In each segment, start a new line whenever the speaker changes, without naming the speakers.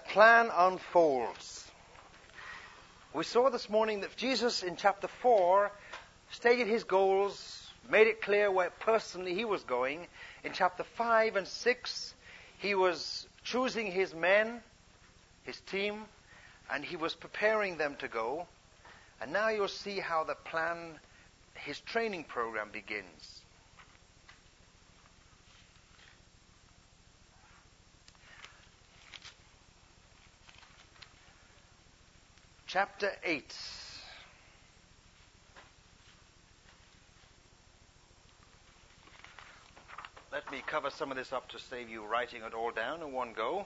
plan unfolds. We saw this morning that Jesus in chapter 4 stated his goals, made it clear where personally he was going. In chapter 5 and 6, he was choosing his men, his team, and he was preparing them to go. And now you'll see how the plan, his training program begins. Chapter 8. Let me cover some of this up to save you writing it all down in one go.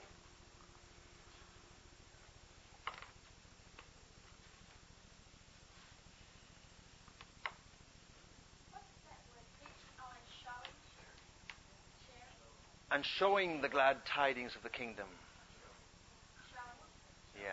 And showing the glad tidings of the kingdom. Yeah.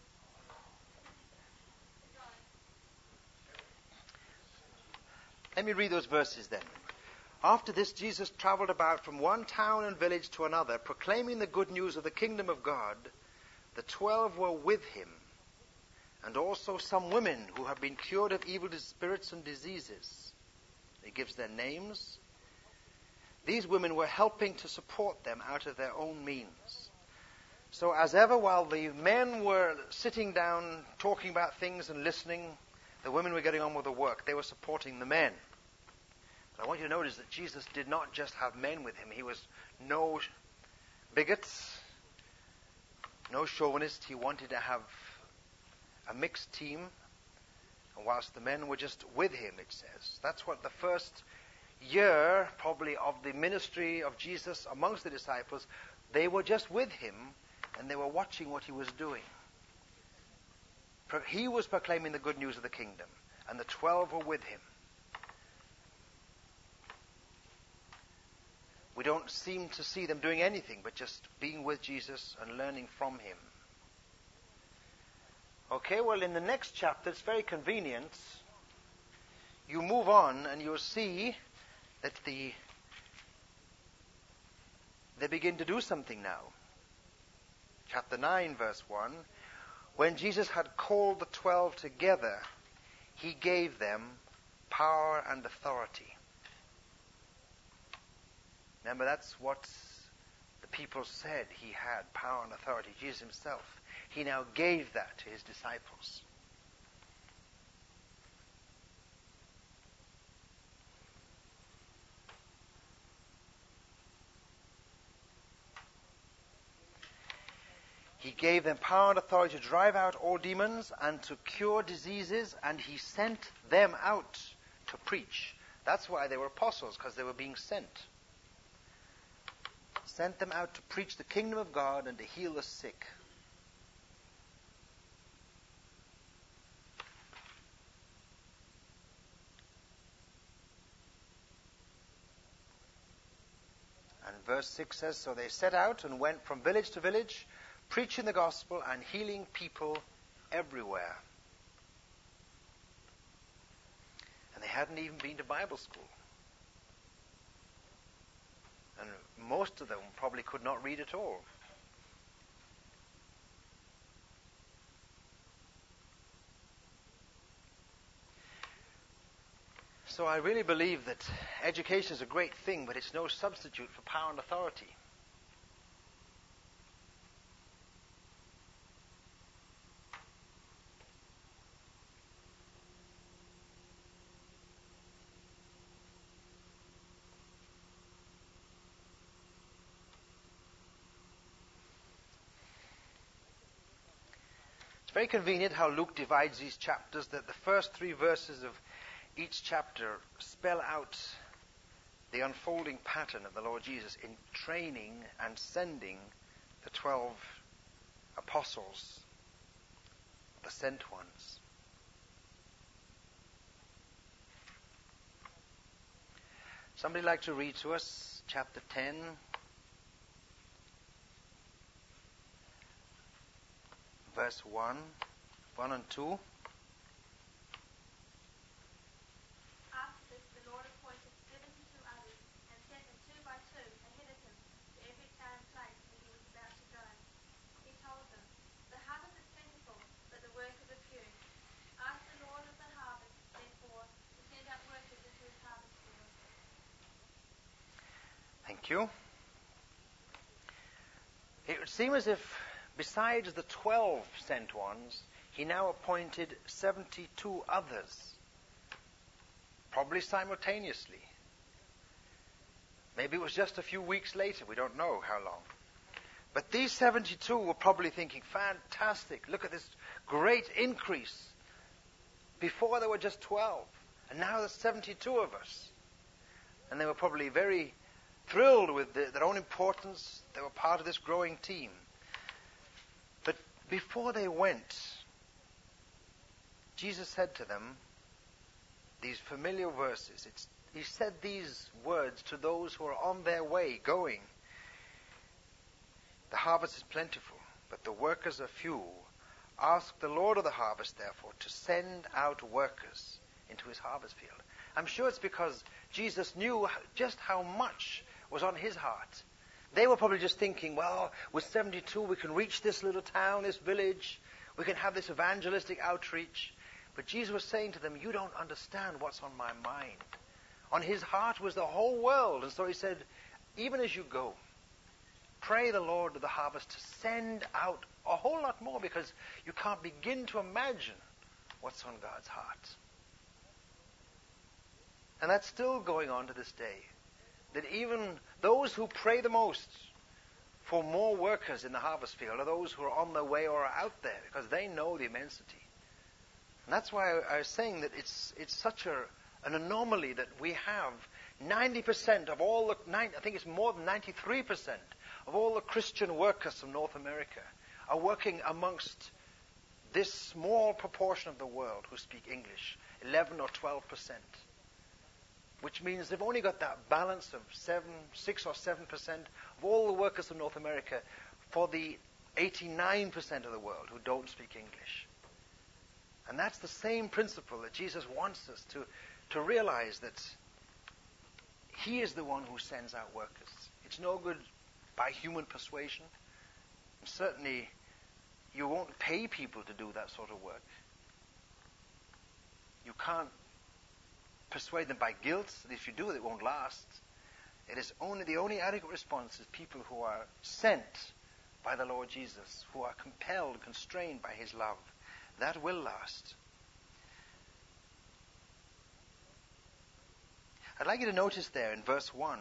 Let me read those verses then. After this, Jesus traveled about from one town and village to another, proclaiming the good news of the kingdom of God. The 12 were with him, and also some women who have been cured of evil spirits and diseases. He gives their names. These women were helping to support them out of their own means. So as ever, while the men were sitting down talking about things and listening, the women were getting on with the work. They were supporting the men. But I want you to notice that Jesus did not just have men with him. He was no bigots, no chauvinist. He wanted to have a mixed team. And whilst the men were just with him, it says. That's what the first year, probably, of the ministry of Jesus amongst the disciples, they were just with him and they were watching what he was doing. He was proclaiming the good news of the kingdom, and the 12 were with him. We don't seem to see them doing anything but just being with Jesus and learning from him. Okay, well, in the next chapter, it's very convenient. You move on and you'll see that they begin to do something now. Chapter 9, verse 1. When Jesus had called the 12 together, he gave them power and authority. Remember, that's what the people said he had, power and authority. Jesus himself. He now gave that to his disciples. He gave them power and authority to drive out all demons and to cure diseases, and he sent them out to preach. That's why they were apostles, because they were being sent. Sent them out to preach the kingdom of God and to heal the sick. And verse 6 says, so they set out and went from village to village, preaching the gospel and healing people everywhere. And they hadn't even been to Bible school. And most of them probably could not read at all. So I really believe that education is a great thing, but it's no substitute for power and authority. Very convenient how Luke divides these chapters, that the first 3 verses of each chapter spell out the unfolding pattern of the Lord Jesus in training and sending the 12 apostles, the sent ones. Somebody like to read to us chapter 10? Verse 1 and 2.
After this, the Lord appointed 72 others and sent them 2 by 2 ahead of him to every town and place where he was about to go. He told them,
Thank you. It would seem as if, besides the 12 sent ones, he now appointed 72 others, probably simultaneously. Maybe it was just a few weeks later. We don't know how long. But these 72 were probably thinking, fantastic, look at this great increase. Before there were just 12, and now there's 72 of us. And they were probably very thrilled with their own importance. They were part of this growing team. But before they went, Jesus said to them these familiar verses. He said these words to those who are on their way, going. The harvest is plentiful, but the workers are few. Ask the Lord of the harvest, therefore, to send out workers into his harvest field. I'm sure it's because Jesus knew just how much was on his heart. They were probably just thinking, well, with 72 we can reach this little town, this village. We can have this evangelistic outreach. But Jesus was saying to them, you don't understand what's on my mind. On his heart was the whole world. And so he said, even as you go, pray the Lord of the harvest to send out a whole lot more, because you can't begin to imagine what's on God's heart. And that's still going on to this day. That even those who pray the most for more workers in the harvest field are those who are on their way or are out there, because they know the immensity. And that's why I was saying that it's such an anomaly that we have 90% of all the, I think it's more than 93% of all the Christian workers from North America are working amongst this small proportion of the world who speak English, 11 or 12%. Which means they've only got that balance of 6 or 7% of all the workers of North America for the 89% of the world who don't speak English. And that's the same principle that Jesus wants us to realize, that he is the one who sends out workers. It's no good by human persuasion. And certainly, you won't pay people to do that sort of work. You can't persuade them by guilt. If you do, it won't last. It is the only adequate response is people who are sent by the Lord Jesus, who are compelled, constrained by his love. That will last. I'd like you to notice there in verse 1,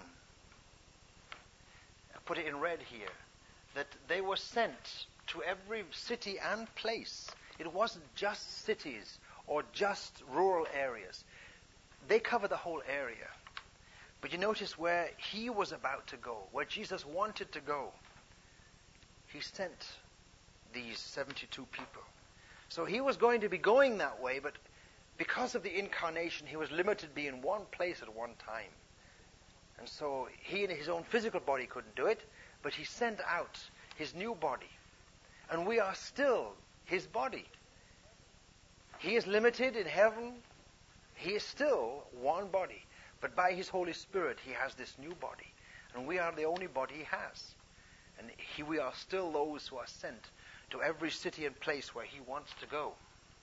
I put it in red here, that they were sent to every city and place. It wasn't just cities or just rural areas. They cover the whole area. But you notice where he was about to go, where Jesus wanted to go. He sent these 72 people. So he was going to be going that way, but because of the incarnation, he was limited to be in one place at one time. And so he in his own physical body couldn't do it, but he sent out his new body. And we are still his body. He is limited in heaven. He is still one body. But by his Holy Spirit, he has this new body. And we are the only body he has. And we are still those who are sent to every city and place where he wants to go.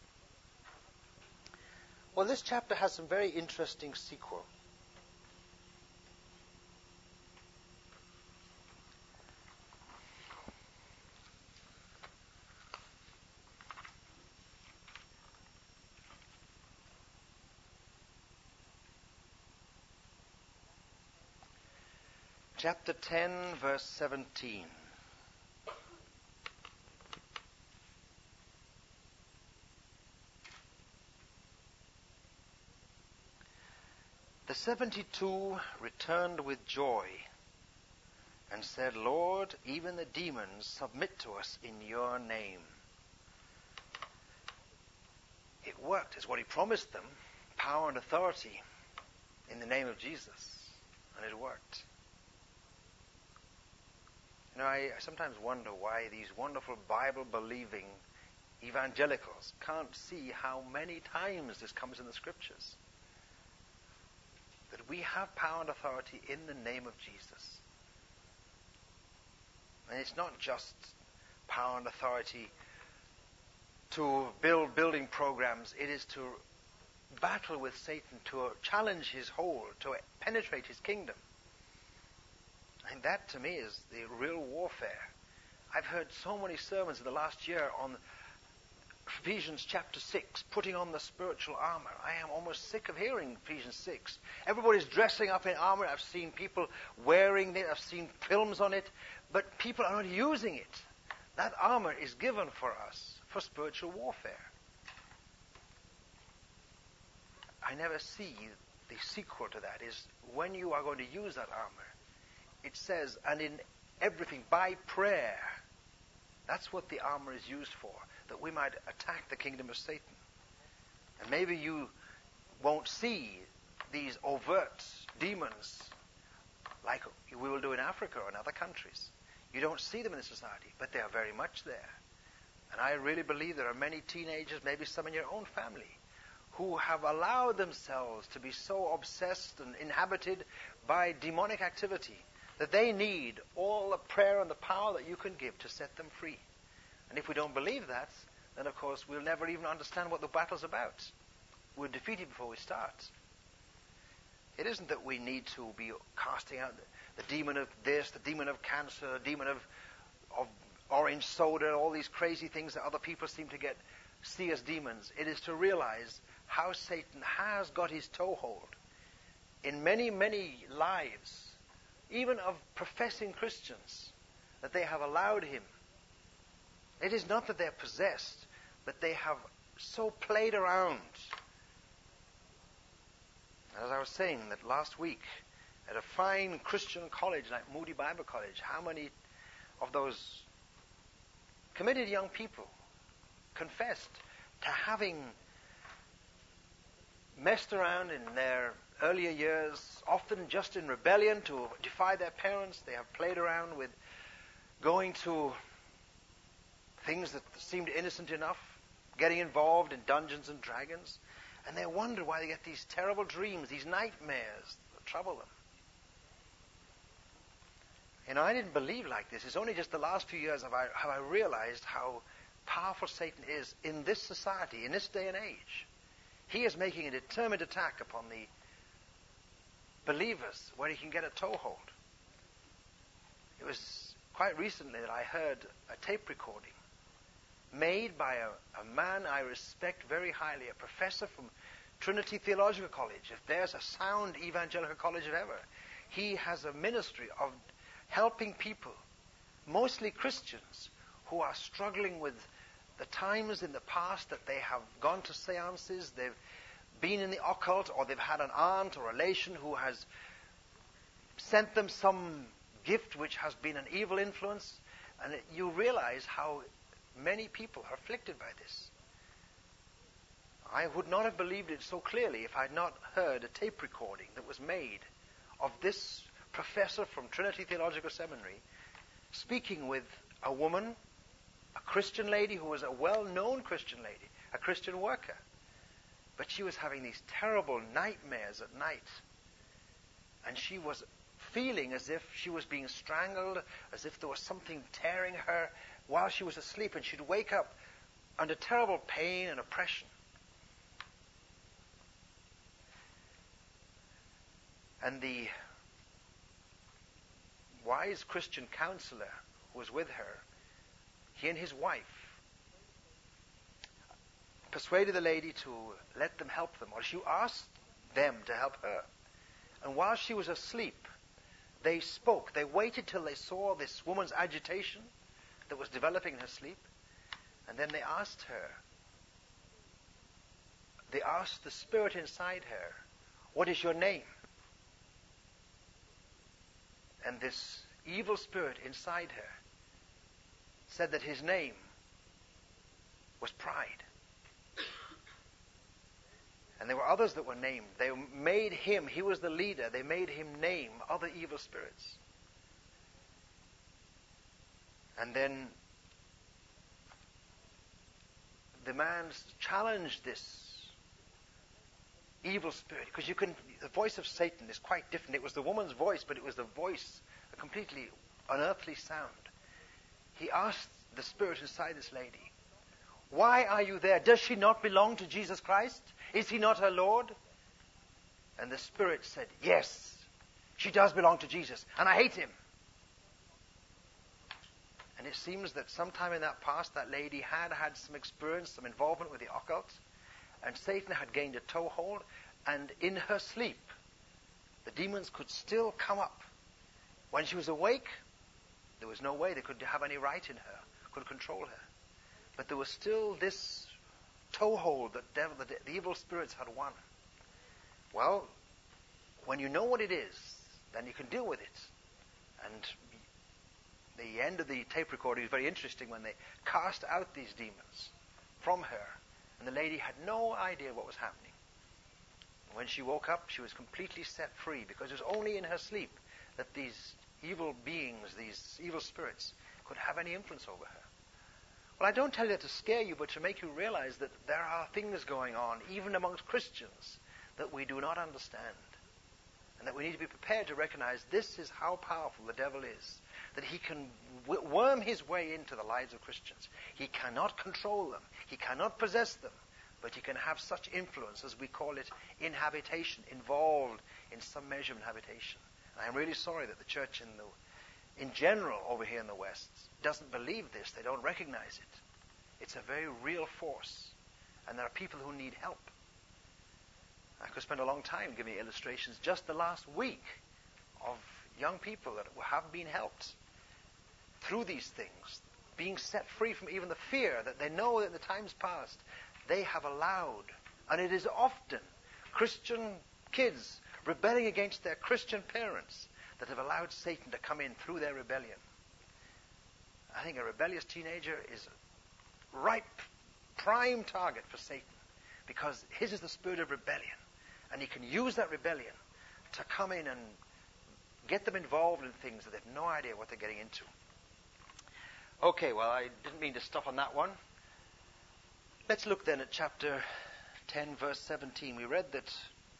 Well, this chapter has some very interesting sequel. Chapter 10, verse 17. The 72 returned with joy and said, Lord, even the demons submit to us in your name. It worked. It's what he promised them, power and authority in the name of Jesus. And it worked. You know, I sometimes wonder why these wonderful Bible-believing evangelicals can't see how many times this comes in the Scriptures. That we have power and authority in the name of Jesus. And it's not just power and authority to build building programs. It is to battle with Satan, to challenge his hold, to penetrate his kingdom. And that to me is the real warfare. I've heard so many sermons in the last year on Ephesians chapter 6, putting on the spiritual armor. I am almost sick of hearing Ephesians 6. Everybody's dressing up in armor. I've seen people wearing it. I've seen films on it. But people are not using it. That armor is given for us for spiritual warfare. I never see the sequel to that is when you are going to use that armor. It says, and in everything, by prayer. That's what the armor is used for, that we might attack the kingdom of Satan. And maybe you won't see these overt demons like we will do in Africa or in other countries. You don't see them in the society, but they are very much there. And I really believe there are many teenagers, maybe some in your own family, who have allowed themselves to be so obsessed and inhabited by demonic activity that they need all the prayer and the power that you can give to set them free. And if we don't believe that, then of course we'll never even understand what the battle's about. We're defeated before we start. It isn't that we need to be casting out the demon of this, the demon of cancer, the demon of orange soda, all these crazy things that other people seem to see as demons. It is to realize how Satan has got his toehold in many, many lives, even of professing Christians, that they have allowed him. It is not that they're possessed, but they have so played around. As I was saying that last week, at a fine Christian college like Moody Bible College, how many of those committed young people confessed to having messed around in their earlier years, often just in rebellion to defy their parents. They have played around with going to things that seemed innocent enough, getting involved in Dungeons and Dragons, and they wonder why they get these terrible dreams, these nightmares that trouble them. You know, I didn't believe like this. It's only just the last few years have I realized how powerful Satan is in this society, in this day and age. He is making a determined attack upon the believers where he can get a toehold. It was quite recently that I heard a tape recording made by a man I respect very highly, a professor from Trinity Theological College. If there's a sound evangelical college ever, he has a ministry of helping people, mostly Christians, who are struggling with the times in the past that they have gone to seances, they've been in the occult, or they've had an aunt or relation who has sent them some gift which has been an evil influence, and you realize how many people are afflicted by this. I would not have believed it so clearly if I had not heard a tape recording that was made of this professor from Trinity Theological Seminary speaking with a woman, a Christian lady who was a well-known Christian lady, a Christian worker. But she was having these terrible nightmares at night. And she was feeling as if she was being strangled, as if there was something tearing her while she was asleep, and she'd wake up under terrible pain and oppression. And the wise Christian counselor who was with her, he and his wife persuaded the lady to let them help them, or she asked them to help her. And while she was asleep, they spoke. They waited till they saw this woman's agitation that was developing in her sleep, and then they asked her, they asked the spirit inside her, "What is your name?" And this evil spirit inside her said that his name was Pride. And there were others that were named. They made him, he was the leader, they made him name other evil spirits. And then the man challenged this evil spirit, because the voice of Satan is quite different. It was the woman's voice, but it was the voice, a completely unearthly sound. He asked the spirit inside this lady, "Why are you there? Does she not belong to Jesus Christ? Is he not her Lord?" And the spirit said, "Yes, she does belong to Jesus, and I hate him." And it seems that sometime in that past, that lady had had some experience, some involvement with the occult, and Satan had gained a toehold, and in her sleep, the demons could still come up. When she was awake, there was no way they could have any right in her, could control her. But there was still this toehold that the evil spirits had won. Well, when you know what it is, then you can deal with it. And the end of the tape recording is very interesting when they cast out these demons from her, and the lady had no idea what was happening. When she woke up, she was completely set free, because it was only in her sleep that these evil beings, these evil spirits, could have any influence over her. Well, I don't tell you that to scare you, but to make you realize that there are things going on, even amongst Christians, that we do not understand. And that we need to be prepared to recognize this is how powerful the devil is. That he can worm his way into the lives of Christians. He cannot control them. He cannot possess them. But he can have such influence, as we call it, inhabitation, involved in some measure of inhabitation. And I'm really sorry that the church in general over here in the West doesn't believe this. They don't recognize it. It's a very real force. And there are people who need help. I could spend a long time giving illustrations just the last week of young people that have been helped through these things, being set free from even the fear that they know that in the times past they have allowed, and it is often Christian kids rebelling against their Christian parents that have allowed Satan to come in through their rebellion. I think a rebellious teenager is a ripe, prime target for Satan, because his is the spirit of rebellion. And he can use that rebellion to come in and get them involved in things that they have no idea what they're getting into. Okay, well, I didn't mean to stop on that one. Let's look then at chapter 10, verse 17. We read that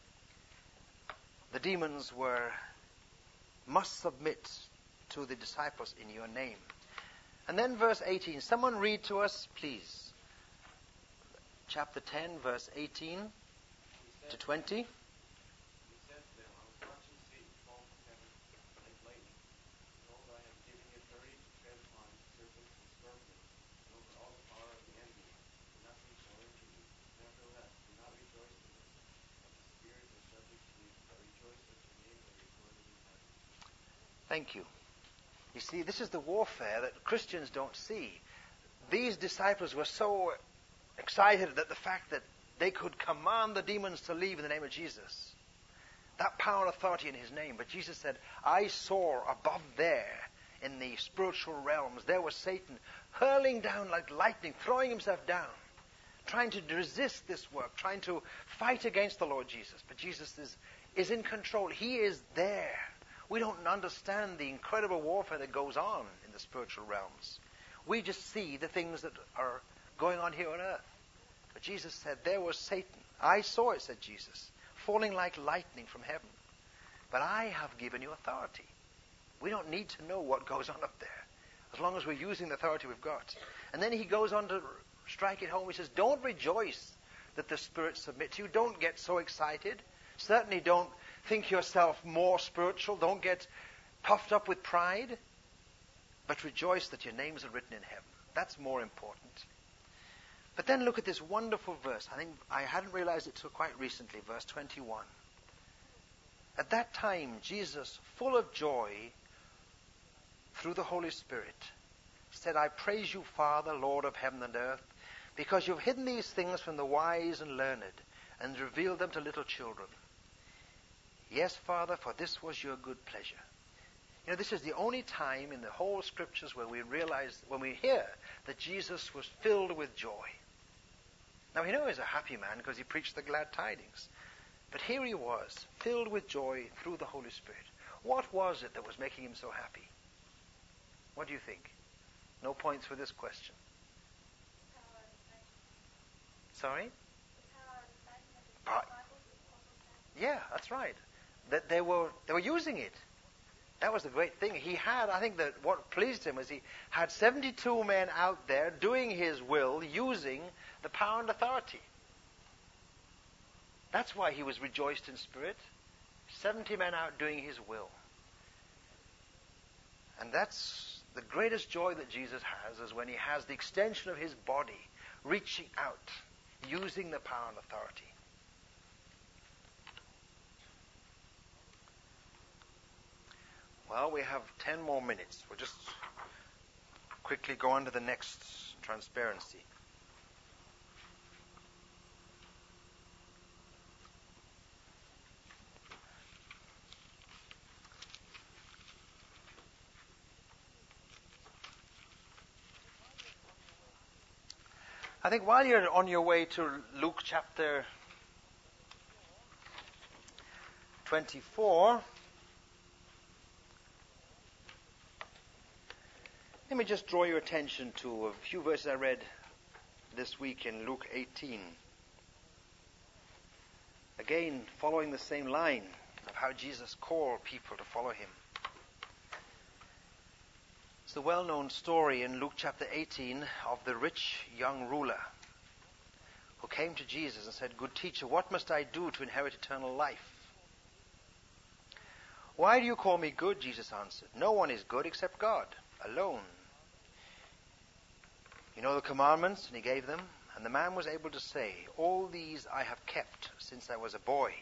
the demons must submit to the disciples in your name. And then verse 18. Someone read to us, please. Chapter 10, verse 18 to 20.
He said to them, I was watching Satan fall from heaven like lightning. Behold, I have given you authority to tread upon serpents and scorpions, and over all the power of the enemy, and nothing shall injure you. Nevertheless, do not rejoice in this, that the spirits are subject to you, but rejoice that your names are recorded in heaven.
Thank you. You see, this is the warfare that Christians don't see. These disciples were so excited at the fact that they could command the demons to leave in the name of Jesus. That power and authority in his name. But Jesus said, I saw above there in the spiritual realms, there was Satan hurling down like lightning, throwing himself down, trying to resist this work, trying to fight against the Lord Jesus. But Jesus is in control. He is there. We don't understand the incredible warfare that goes on in the spiritual realms. We just see the things that are going on here on earth. But Jesus said, there was Satan. I saw it, said Jesus, falling like lightning from heaven. But I have given you authority. We don't need to know what goes on up there, as long as we're using the authority we've got. And then he goes on to strike it home. He says, don't rejoice that the spirits submit to you. Don't get so excited. Certainly don't think yourself more spiritual. Don't get puffed up with pride. But rejoice that your names are written in heaven. That's more important. But then look at this wonderful verse. I think I hadn't realized it till quite recently, verse 21. At that time, Jesus, full of joy through the Holy Spirit, said, I praise you, Father, Lord of heaven and earth, because you've hidden these things from the wise and learned and revealed them to little children. Yes, Father, for this was your good pleasure. You know, this is the only time in the whole scriptures where we realize, when we hear that Jesus was filled with joy. Now, we know he's a happy man because he preached the glad tidings. But here he was, filled with joy through the Holy Spirit. What was it that was making him so happy? What do you think? No points for this question. Sorry? Yeah, that's right. That they were using it. That was the great thing. He had, I think that what pleased him was he had 72 men out there doing his will, using the power and authority. That's why he was rejoiced in spirit. 70 men out doing his will. And that's the greatest joy that Jesus has is when he has the extension of his body reaching out, using the power and authority. Well, we have 10 more minutes. We'll just quickly go on to the next transparency. I think while you're on your way to Luke chapter 24, let me just draw your attention to a few verses I read this week in Luke 18. Again, following the same line of how Jesus called people to follow him. It's the well-known story in Luke chapter 18 of the rich young ruler who came to Jesus and said, "Good teacher, what must I do to inherit eternal life?" "Why do you call me good?" Jesus answered. "No one is good except God alone. You know the commandments," and he gave them. And the man was able to say, "All these I have kept since I was a boy."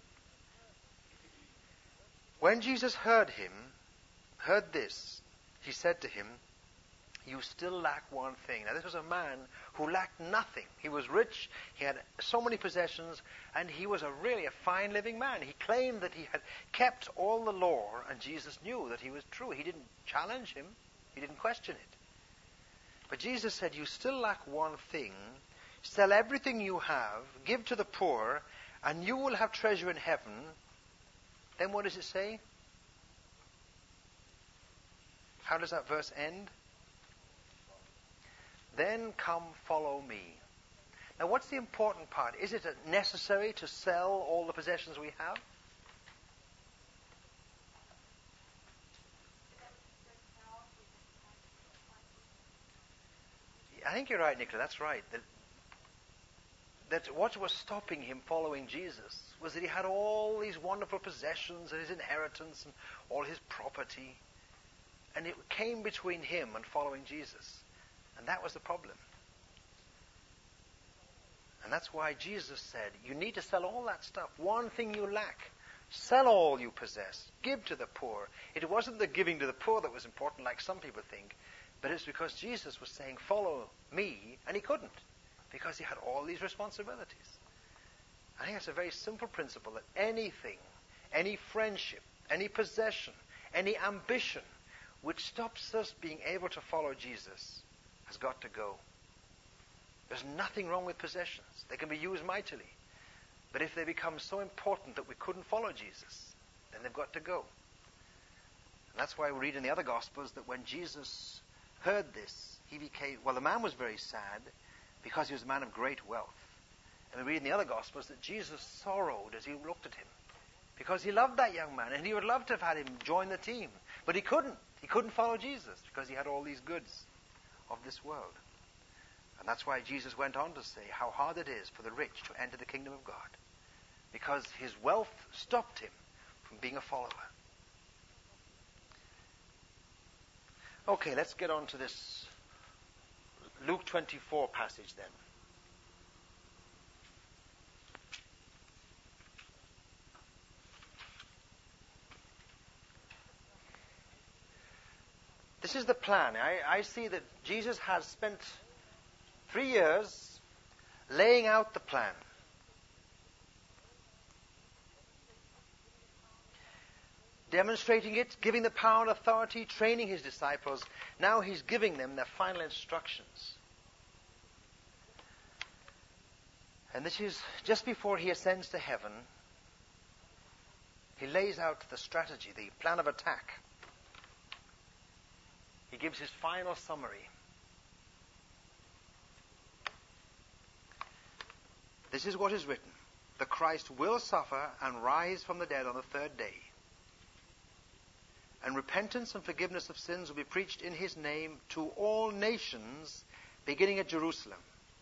When Jesus heard this, he said to him, "You still lack one thing." Now this was a man who lacked nothing. He was rich, he had so many possessions, and he was really a fine living man. He claimed that he had kept all the law, and Jesus knew that he was true. He didn't challenge him, he didn't question it. But Jesus said, "You still lack one thing. Sell everything you have, give to the poor, and you will have treasure in heaven." Then what does it say? How does that verse end? "Then come follow me." Now what's the important part? Is it necessary to sell all the possessions we have? I think you're right, Nicola, that's right. That what was stopping him following Jesus was that he had all these wonderful possessions and his inheritance and all his property. And it came between him and following Jesus. And that was the problem. And that's why Jesus said, you need to sell all that stuff. One thing you lack. Sell all you possess. Give to the poor. It wasn't the giving to the poor that was important like some people think. But it's because Jesus was saying, follow me. And he couldn't. Because he had all these responsibilities. I think it's a very simple principle that anything, any friendship, any possession, any ambition which stops us being able to follow Jesus has got to go. There's nothing wrong with possessions. They can be used mightily. But if they become so important that we couldn't follow Jesus, then they've got to go. And that's why we read in the other Gospels that when Jesus heard this, the man was very sad because he was a man of great wealth. And we read in the other Gospels that Jesus sorrowed as he looked at him because he loved that young man and he would love to have had him join the team. But he couldn't. He couldn't follow Jesus because he had all these goods of this world. And that's why Jesus went on to say how hard it is for the rich to enter the kingdom of God, because his wealth stopped him from being a follower. Okay, let's get on to this Luke 24 passage then. This is the plan. I see that Jesus has spent 3 years laying out the plan. Demonstrating it, giving the power and authority, training his disciples. Now he's giving them their final instructions. And this is just before he ascends to heaven. He lays out the strategy, the plan of attack. He gives his final summary. This is what is written. The Christ will suffer and rise from the dead on the third day. And repentance and forgiveness of sins will be preached in his name to all nations, beginning at Jerusalem.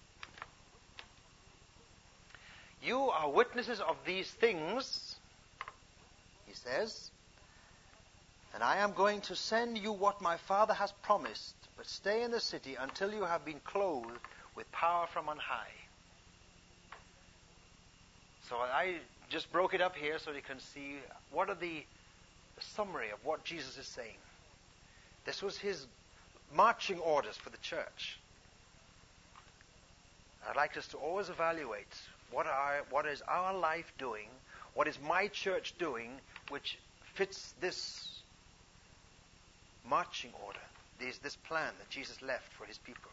You are witnesses of these things, he says. And I am going to send you what my Father has promised, but stay in the city until you have been clothed with power from on high. So I just broke it up here so you can see what are the summary of what Jesus is saying. This was his marching orders for the church. I'd like us to always evaluate what is our life doing, what is my church doing, which fits this marching order, this plan that Jesus left for his people.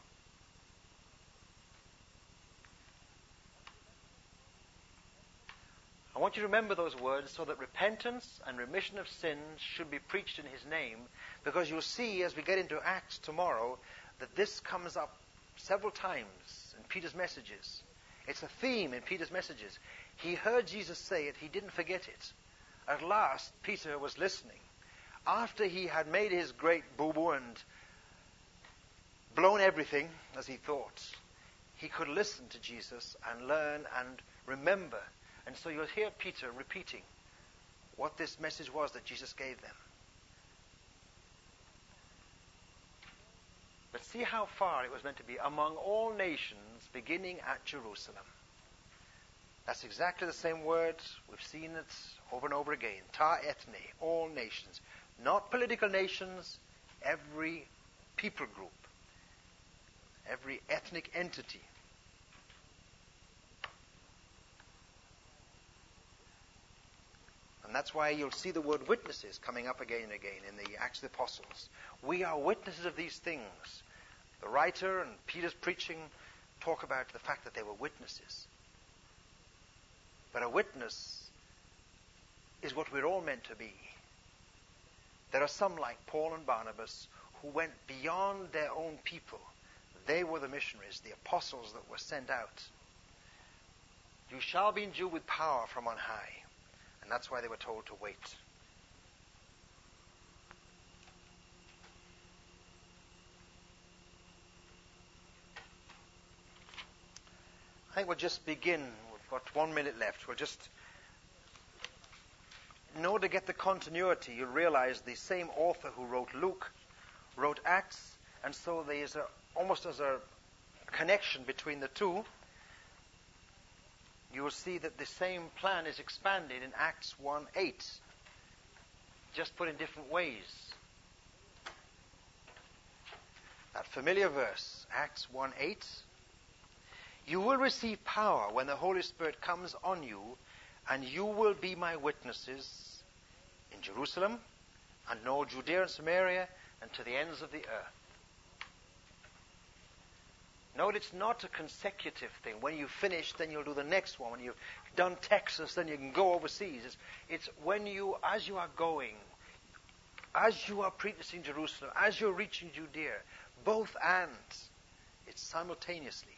I want you to remember those words so that repentance and remission of sins should be preached in his name, because you'll see as we get into Acts tomorrow that this comes up several times in Peter's messages. It's a theme in Peter's messages. He heard Jesus say it. He didn't forget it. At last, Peter was listening. After he had made his great boo-boo and blown everything as he thought, he could listen to Jesus and learn and remember. And so you'll hear Peter repeating what this message was that Jesus gave them. But see how far it was meant to be among all nations, beginning at Jerusalem. That's exactly the same word. We've seen it over and over again. Ta ethne, all nations. Not political nations, every people group, every ethnic entity. And that's why you'll see the word witnesses coming up again and again in the Acts of the Apostles. We are witnesses of these things. The writer and Peter's preaching talk about the fact that they were witnesses. But a witness is what we're all meant to be. There are some like Paul and Barnabas who went beyond their own people. They were the missionaries, the apostles that were sent out. You shall be endued with power from on high. And that's why they were told to wait. I think we'll just begin. We've got 1 minute left. We'll just, in order to get the continuity, you'll realize the same author who wrote Luke wrote Acts, and so there's almost as a connection between the two. You will see that the same plan is expanded in Acts 1:8, just put in different ways. That familiar verse, Acts 1:8. You will receive power when the Holy Spirit comes on you, and you will be my witnesses in Jerusalem and in all Judea and Samaria and to the ends of the earth. Note, it's not a consecutive thing. When you finish, then you'll do the next one. When you've done Texas, then you can go overseas. It's when you, as you are going, as you are preaching Jerusalem, as you're reaching Judea, both and. It's simultaneously.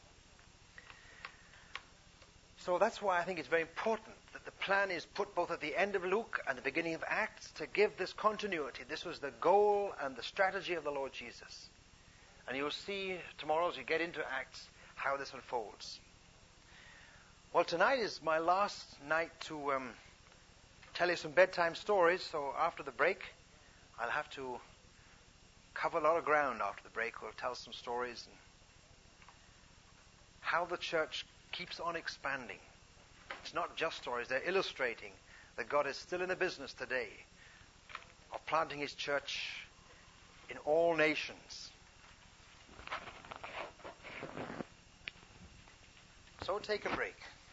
So that's why I think it's very important that the plan is put both at the end of Luke and the beginning of Acts to give this continuity. This was the goal and the strategy of the Lord Jesus. And you'll see tomorrow as you get into Acts how this unfolds. Well, tonight is my last night to tell you some bedtime stories. So after the break, I'll have to cover a lot of ground after the break. We'll tell some stories and how the church keeps on expanding. It's not just stories. They're illustrating that God is still in the business today of planting his church in all nations. So take a break.